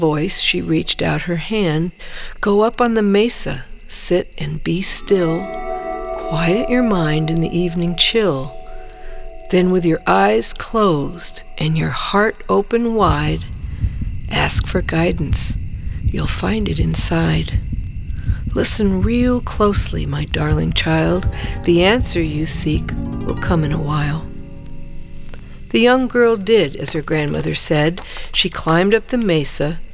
voice, she reached out her hand. Go up on the mesa, sit and be still. Quiet your mind in the evening chill. Then with your eyes closed and your heart open wide, ask for guidance. You'll find it inside. Listen real closely, my darling child. The answer you seek will come in a while. The young girl did as her grandmother said. She climbed up the mesa